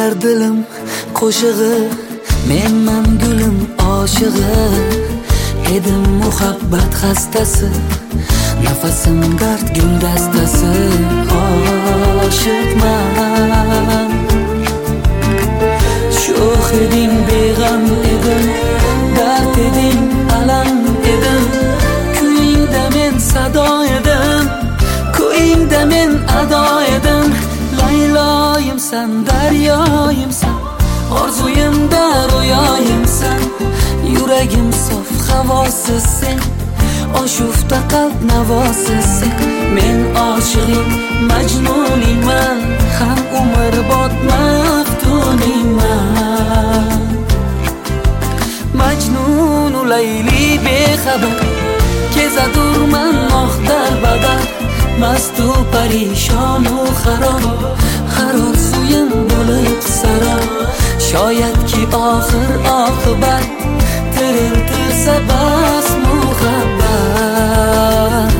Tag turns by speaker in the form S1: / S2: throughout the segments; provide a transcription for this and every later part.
S1: aytar dilim qo'shig'i, menman gulim oshig'i. Edim muhabbat xastasi, nafasim dard guldastasi. Oshiqman, sho'x eding beg'am edim, dard eding alam edim. Kuyingda men sado edim, ko'yingda men ado edim. Layloyimsan, daryoyimsan, orzuyimda ro'yoyimsan. Yuragim sof, havosiz sen, oshufta qalb navosiz sen. Men oshig'ing, majnuningman, ham umrbod maftuningman. Majnunu Layli bexabar, kezadurman oh darbadar. Mastu parishonu xarob, har orzuyim bo'lib sarob. Shoyadki oxir oqibat, tiriltirsa bas muhabbat.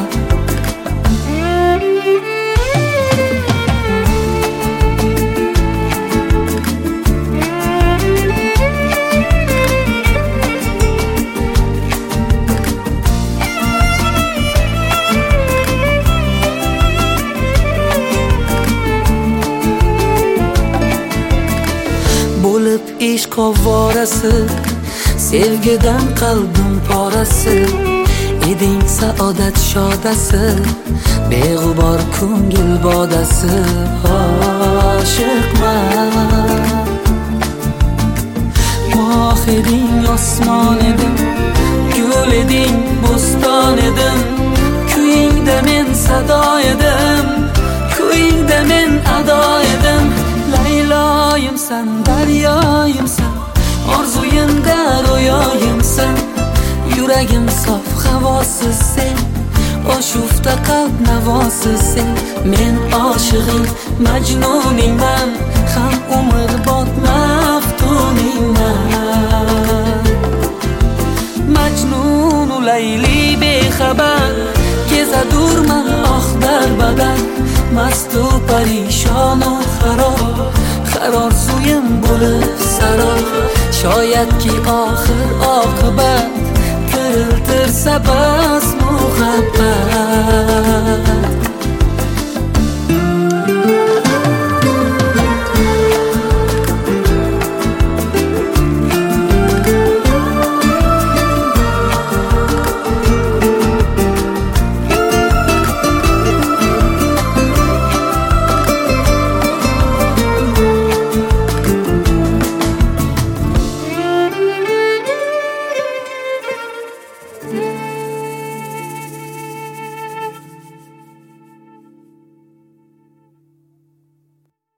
S1: Bo'lib ishq ovorasi, sevgidan qalbim porasi. Eding saodat shodasi, beg'ubor ko'ngil bodasi. Oshiqman, moh eding osmon edim, gul eding bo'ston edim. Kuyingda men sado edim, ko'yingda men ado edim. Layloyimsan, daryoyimsan, orzuyimda ro'yoyimsan. Yuragim sof, havosiz sen, oshufta qalb navosiz sen. Men oshig'ing, majnuningman, ham umrbod maftuningman. Majnunu Layli bexabar, kezadurman oh darbadar. Mastu parishonu xarob, har orzuyim bo'lib sarob. Shoyadki oxir oqibat, tiriltirsa bas muhabbat.